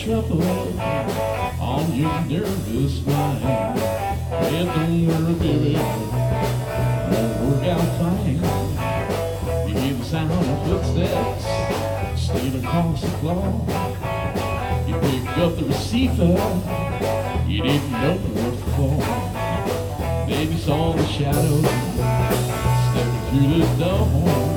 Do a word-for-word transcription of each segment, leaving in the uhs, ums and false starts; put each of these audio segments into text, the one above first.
trouble on your nervous mind. Well, don't worry, baby, won't work out fine. You hear the sound of footsteps stealing across the floor. You pick up the receiver, you didn't know what for. Then you saw the shadow stepping through the door.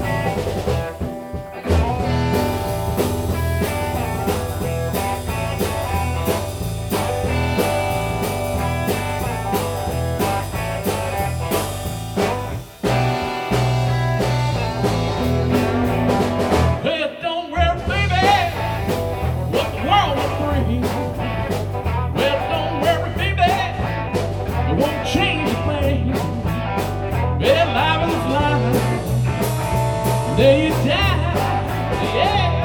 There you die, yeah.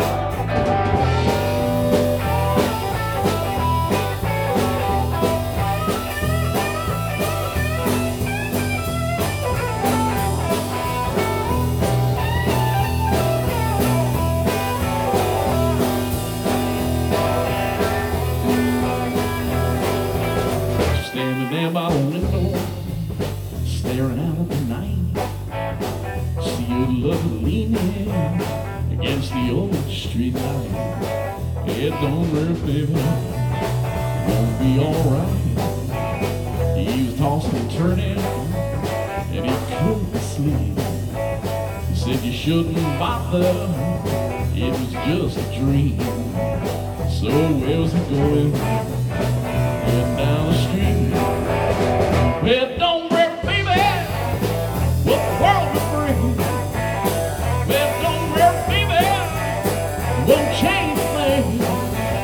Standing there by the window, staring out at the night. See your love leaning against the old street light. It don't work, baby, won't be alright. He was tossing and turning, and he couldn't sleep. He said you shouldn't bother, it was just a dream. So where was he going? Heading down the street. Well, don't worry, baby, what the world will bring. Well, don't worry, baby, it won't change a thing.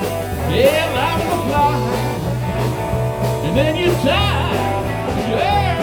Yeah, life will fly, and then you die. Yeah.